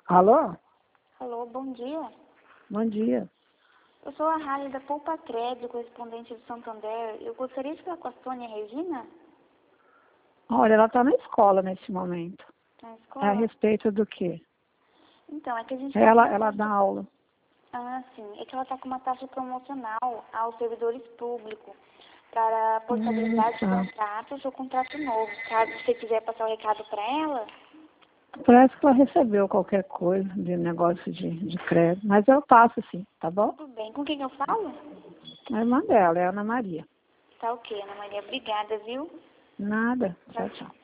Alô? Alô, bom dia. Bom dia. Eu sou a Rale da Poupa Crédito, correspondente do Santander. Eu gostaria de falar com a Sônia Regina, Olha, ela está na escola nesse momento. na É a escola. respeito do quê? Então, é que a gente Ela dá aula. Ah, sim. É que ela está com uma taxa promocional aos servidores públicos para portabilidade de Tá. contratos ou contrato novo. Caso você quiser passar o recado para ela. Parece que ela recebeu qualquer coisa de negócio de crédito. Mas eu passo sim, tá bom? Tudo bem. Com quem eu falo? A irmã dela é a Ana Maria. Tá ok, Ana Maria. Obrigada, viu? Nada. Tchau, Tchau, tchau. tchau.